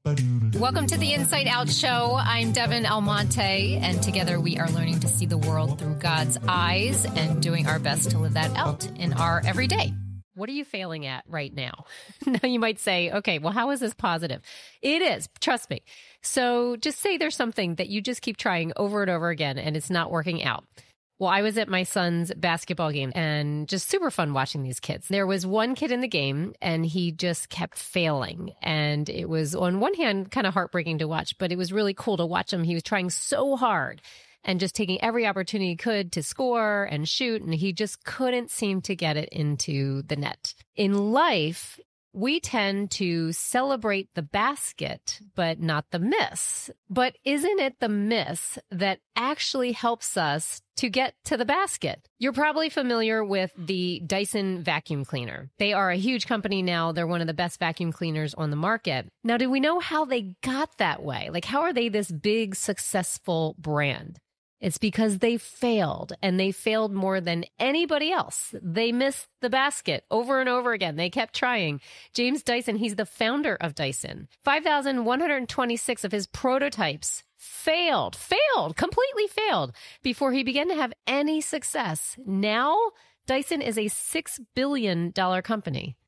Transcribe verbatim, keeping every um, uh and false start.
Welcome to the Inside Out Show. I'm Devin Almonte, and together we are learning to see the world through God's eyes and doing our best to live that out in our everyday. What are you failing at right now? Now you might say, okay, well, how is this positive? It is, trust me. So just say there's something that you just keep trying over and over again and it's not working out. Well, I was at my son's basketball game and just super fun watching these kids. There was one kid in the game and he just kept failing. And it was on one hand kind of heartbreaking to watch, but it was really cool to watch him. He was trying so hard and just taking every opportunity he could to score and shoot. And he just couldn't seem to get it into the net. In life, we tend to celebrate the basket, but not the miss. But isn't it the miss that actually helps us to get to the basket? You're probably familiar with the Dyson vacuum cleaner. They are a huge company now. They're one of the best vacuum cleaners on the market. Now, do we know how they got that way? Like, how are they this big, successful brand? It's because they failed, and they failed more than anybody else. They missed the basket over and over again. They kept trying. James Dyson, he's the founder of Dyson. five thousand one hundred twenty-six of his prototypes failed, failed, completely failed before he began to have any success. Now, Dyson is a six billion dollars company.